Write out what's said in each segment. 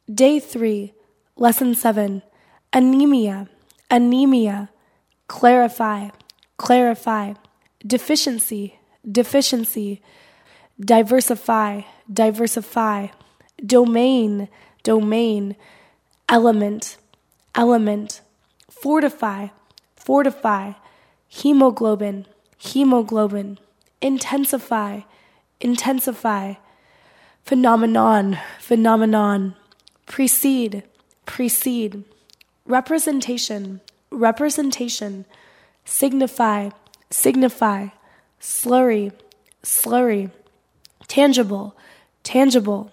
Day 3, Lesson 7, Anemia, anemia, clarify, clarify, deficiency, deficiency, diversify, diversify, domain, domain, element, element, fortify, fortify, hemoglobin, hemoglobin, intensify, intensify, phenomenon, phenomenon, precede, precede, representation, representation, signify, signify, slurry, slurry, tangible, tangible.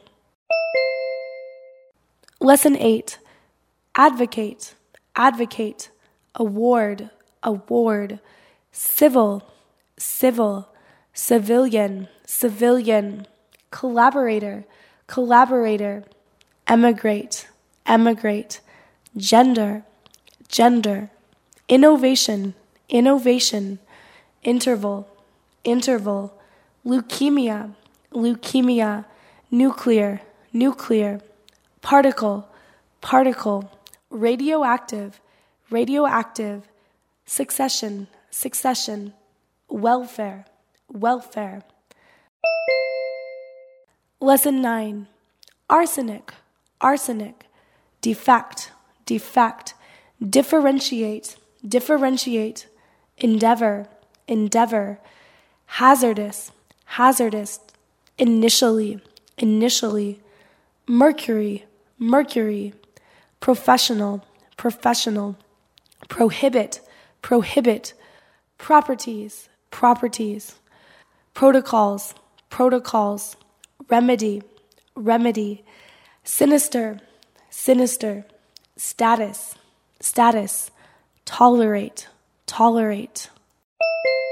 Lesson 8, advocate, advocate, award, award, civil, civil, civilian, civilian, collaborator, collaborator, emigrate, emigrate, gender, gender, innovation, innovation, interval, interval, leukemia, leukemia, nuclear, nuclear, particle, particle, radioactive, radioactive, succession, succession, welfare, welfare. Lesson 9, arsenic, arsenic, defect, defect, differentiate, differentiate, endeavor, endeavor, hazardous, hazardous, initially, initially, mercury, mercury, professional, professional, prohibit, prohibit, properties, properties, protocols, protocols, remedy, remedy, sinister, sinister, status, status, tolerate, tolerate.